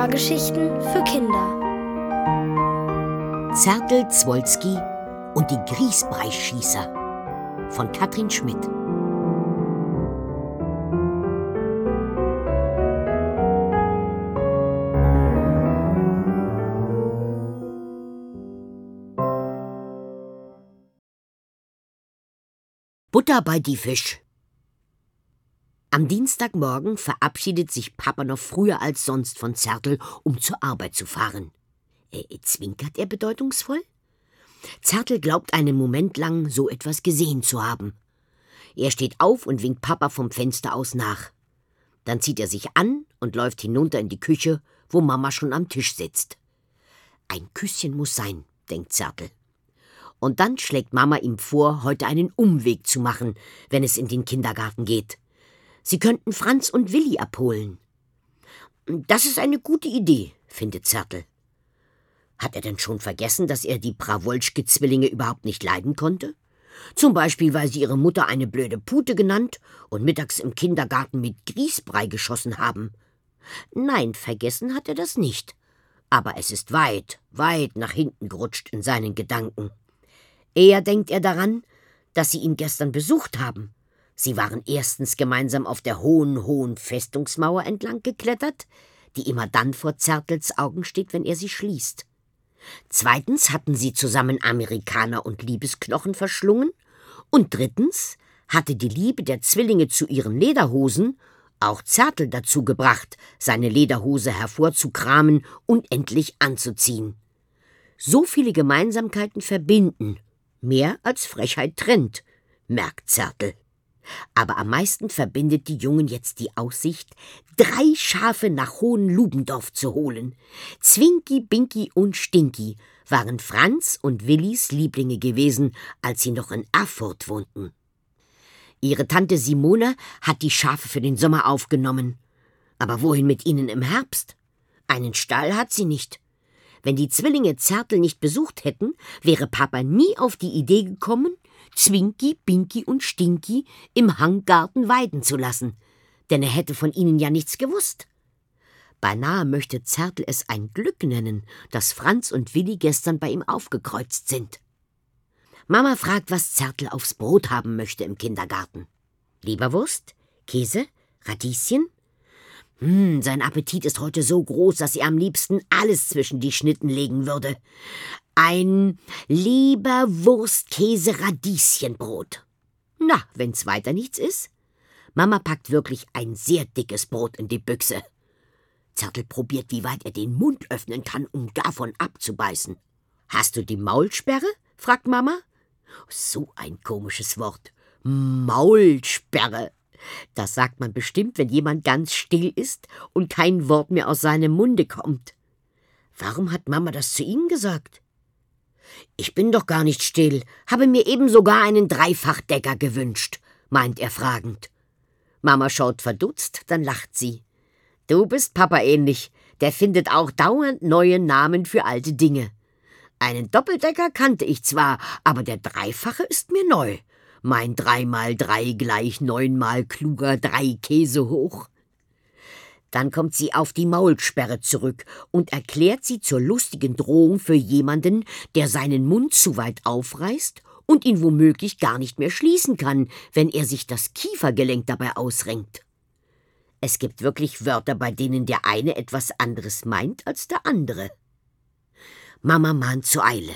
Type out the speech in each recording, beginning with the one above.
Hörgeschichten für Kinder. Zärtl Zwolski und die Griesbreischießer von Katrin Schmidt. Butter bei die Fisch. Am Dienstagmorgen verabschiedet sich Papa noch früher als sonst von Zärtl, um zur Arbeit zu fahren. Zwinkert er bedeutungsvoll? Zärtl glaubt einen Moment lang, so etwas gesehen zu haben. Er steht auf und winkt Papa vom Fenster aus nach. Dann zieht er sich an und läuft hinunter in die Küche, wo Mama schon am Tisch sitzt. Ein Küsschen muss sein, denkt Zärtl. Und dann schlägt Mama ihm vor, heute einen Umweg zu machen, wenn es in den Kindergarten geht. Sie könnten Franz und Willi abholen. Das ist eine gute Idee, findet Zärtl. Hat er denn schon vergessen, dass er die Prawolschke-Zwillinge überhaupt nicht leiden konnte? Zum Beispiel, weil sie ihre Mutter eine blöde Pute genannt und mittags im Kindergarten mit Grießbrei geschossen haben. Nein, vergessen hat er das nicht. Aber es ist weit, weit nach hinten gerutscht in seinen Gedanken. Eher denkt er daran, dass sie ihn gestern besucht haben. Sie waren erstens gemeinsam auf der hohen Festungsmauer entlang geklettert, die immer dann vor Zärtls Augen steht, wenn er sie schließt. Zweitens hatten sie zusammen Amerikaner und Liebesknochen verschlungen. Und drittens hatte die Liebe der Zwillinge zu ihren Lederhosen auch Zärtl dazu gebracht, seine Lederhose hervorzukramen und endlich anzuziehen. So viele Gemeinsamkeiten verbinden, mehr als Frechheit trennt, merkt Zärtl. Aber am meisten verbindet die Jungen jetzt die Aussicht, 3 Schafe nach Hohenlubendorf zu holen. Zwinki, Binki und Stinki waren Franz und Willis Lieblinge gewesen, als sie noch in Erfurt wohnten. Ihre Tante Simone hat die Schafe für den Sommer aufgenommen. Aber wohin mit ihnen im Herbst? Einen Stall hat sie nicht. Wenn die Zwillinge Zärtl nicht besucht hätten, wäre Papa nie auf die Idee gekommen, Zwinki, Binki und Stinki im Hanggarten weiden zu lassen, denn er hätte von ihnen ja nichts gewusst. Beinahe möchte Zärtl es ein Glück nennen, dass Franz und Willi gestern bei ihm aufgekreuzt sind. Mama fragt, was Zärtl aufs Brot haben möchte im Kindergarten. Leberwurst? Käse? Radieschen? Sein Appetit ist heute so groß, dass er am liebsten alles zwischen die Schnitten legen würde. Ein Leberwurst-Käse-Radieschenbrot. Na, wenn's weiter nichts ist? Mama packt wirklich ein sehr dickes Brot in die Büchse. Zärtl probiert, wie weit er den Mund öffnen kann, um davon abzubeißen. »Hast du die Maulsperre?« fragt Mama. So ein komisches Wort. Maulsperre. Das sagt man bestimmt, wenn jemand ganz still ist und kein Wort mehr aus seinem Munde kommt. Warum hat Mama das zu ihm gesagt? »Ich bin doch gar nicht still, habe mir eben sogar einen Dreifachdecker gewünscht«, meint er fragend. Mama schaut verdutzt, dann lacht sie. »Du bist Papa ähnlich, der findet auch dauernd neue Namen für alte Dinge. Einen Doppeldecker kannte ich zwar, aber der Dreifache ist mir neu. Mein 3x3 gleich 9-mal kluger 3 Käse hoch.« Dann kommt sie auf die Maulsperre zurück und erklärt sie zur lustigen Drohung für jemanden, der seinen Mund zu weit aufreißt und ihn womöglich gar nicht mehr schließen kann, wenn er sich das Kiefergelenk dabei ausrenkt. Es gibt wirklich Wörter, bei denen der eine etwas anderes meint als der andere. Mama mahnt zur Eile.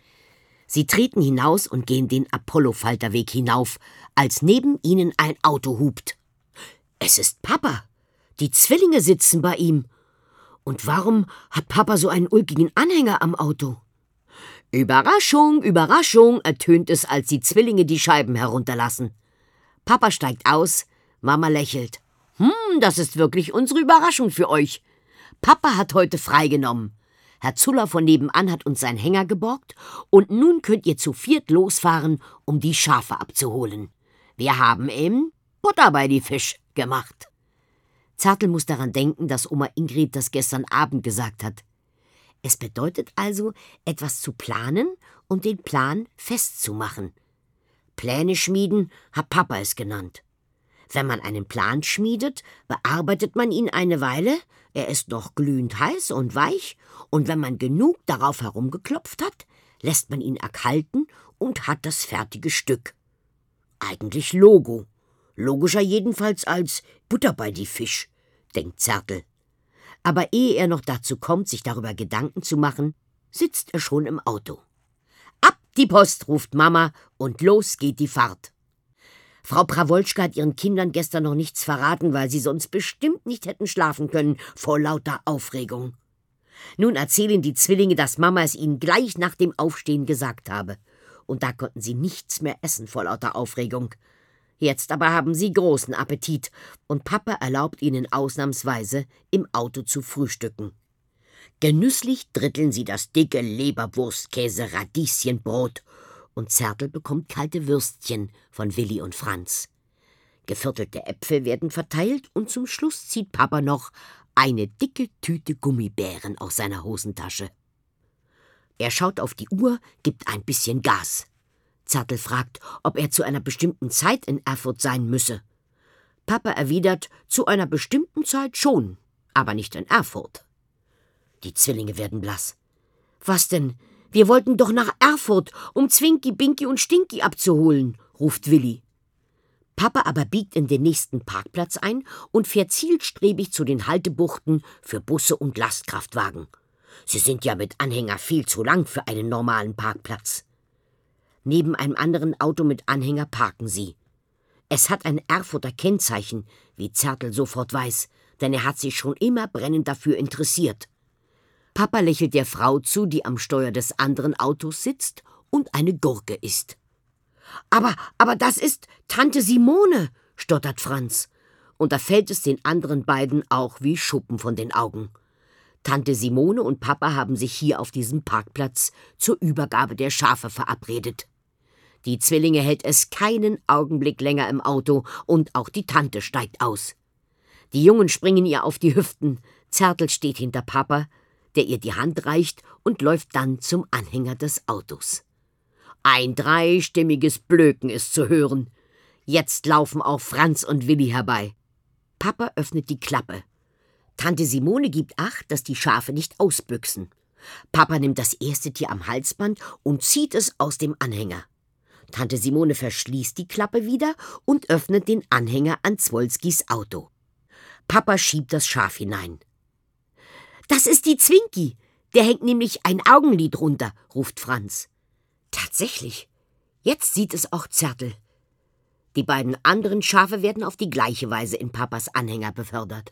Sie treten hinaus und gehen den Apollo-Falterweg hinauf, als neben ihnen ein Auto hupt. Es ist Papa. Die Zwillinge sitzen bei ihm. Und warum hat Papa so einen ulkigen Anhänger am Auto? »Überraschung, Überraschung«, ertönt es, als die Zwillinge die Scheiben herunterlassen. Papa steigt aus, Mama lächelt. Das ist wirklich unsere Überraschung für euch. Papa hat heute freigenommen. Herr Zuller von nebenan hat uns seinen Hänger geborgt und nun könnt ihr zu 4 losfahren, um die Schafe abzuholen. Wir haben eben Butter bei die Fisch gemacht.« Zärtl muss daran denken, dass Oma Ingrid das gestern Abend gesagt hat. Es bedeutet also, etwas zu planen und den Plan festzumachen. Pläne schmieden hat Papa es genannt. Wenn man einen Plan schmiedet, bearbeitet man ihn eine Weile, er ist noch glühend heiß und weich, und wenn man genug darauf herumgeklopft hat, lässt man ihn erkalten und hat das fertige Stück. Eigentlich Logo. Logischer jedenfalls als Butter bei die Fisch, denkt Zärtl. Aber ehe er noch dazu kommt, sich darüber Gedanken zu machen, sitzt er schon im Auto. »Ab die Post«, ruft Mama, und los geht die Fahrt. Frau Prawolschka hat ihren Kindern gestern noch nichts verraten, weil sie sonst bestimmt nicht hätten schlafen können vor lauter Aufregung. Nun erzählen die Zwillinge, dass Mama es ihnen gleich nach dem Aufstehen gesagt habe. Und da konnten sie nichts mehr essen vor lauter Aufregung. Jetzt aber haben sie großen Appetit und Papa erlaubt ihnen ausnahmsweise, im Auto zu frühstücken. Genüsslich dritteln sie das dicke Leberwurst-Käse-Radieschenbrot und Zärtl bekommt kalte Würstchen von Willi und Franz. Geviertelte Äpfel werden verteilt und zum Schluss zieht Papa noch eine dicke Tüte Gummibären aus seiner Hosentasche. Er schaut auf die Uhr, gibt ein bisschen Gas. Zärtl fragt, ob er zu einer bestimmten Zeit in Erfurt sein müsse. Papa erwidert, zu einer bestimmten Zeit schon, aber nicht in Erfurt. Die Zwillinge werden blass. »Was denn? Wir wollten doch nach Erfurt, um Zwinki, Binki und Stinki abzuholen«, ruft Willi. Papa aber biegt in den nächsten Parkplatz ein und fährt zielstrebig zu den Haltebuchten für Busse und Lastkraftwagen. Sie sind ja mit Anhänger viel zu lang für einen normalen Parkplatz. Neben einem anderen Auto mit Anhänger parken sie. Es hat ein Erfurter Kennzeichen, wie Zärtl sofort weiß, denn er hat sich schon immer brennend dafür interessiert. Papa lächelt der Frau zu, die am Steuer des anderen Autos sitzt und eine Gurke isst. Aber das ist Tante Simone«, stottert Franz. Und da fällt es den anderen beiden auch wie Schuppen von den Augen. Tante Simone und Papa haben sich hier auf diesem Parkplatz zur Übergabe der Schafe verabredet. Die Zwillinge hält es keinen Augenblick länger im Auto und auch die Tante steigt aus. Die Jungen springen ihr auf die Hüften. Zärtl steht hinter Papa, der ihr die Hand reicht und läuft dann zum Anhänger des Autos. Ein dreistimmiges Blöken ist zu hören. Jetzt laufen auch Franz und Willi herbei. Papa öffnet die Klappe. Tante Simone gibt Acht, dass die Schafe nicht ausbüchsen. Papa nimmt das erste Tier am Halsband und zieht es aus dem Anhänger. Tante Simone verschließt die Klappe wieder und öffnet den Anhänger an Zwolskis Auto. Papa schiebt das Schaf hinein. »Das ist die Zwinki, der hängt nämlich ein Augenlid runter«, ruft Franz. Tatsächlich, jetzt sieht es auch Zärtl. Die beiden anderen Schafe werden auf die gleiche Weise in Papas Anhänger befördert.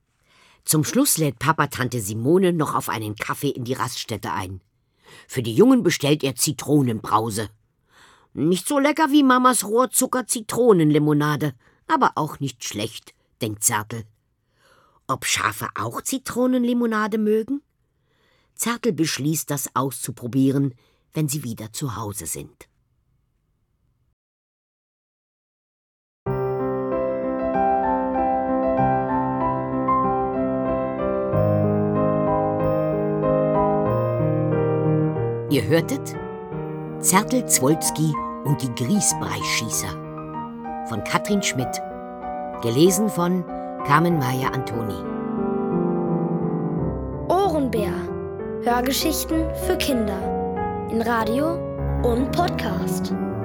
Zum Schluss lädt Papa Tante Simone noch auf einen Kaffee in die Raststätte ein. Für die Jungen bestellt er Zitronenbrause. Nicht so lecker wie Mamas Rohrzucker-Zitronenlimonade, aber auch nicht schlecht, denkt Zärtl. Ob Schafe auch Zitronenlimonade mögen? Zärtl beschließt, das auszuprobieren, wenn sie wieder zu Hause sind. Ihr hörtet Zärtl Zwolski und die Grießbreischießer von Katrin Schmidt, gelesen von Carmen Maya Antoni. Ohrenbär. Hörgeschichten für Kinder in Radio und Podcast.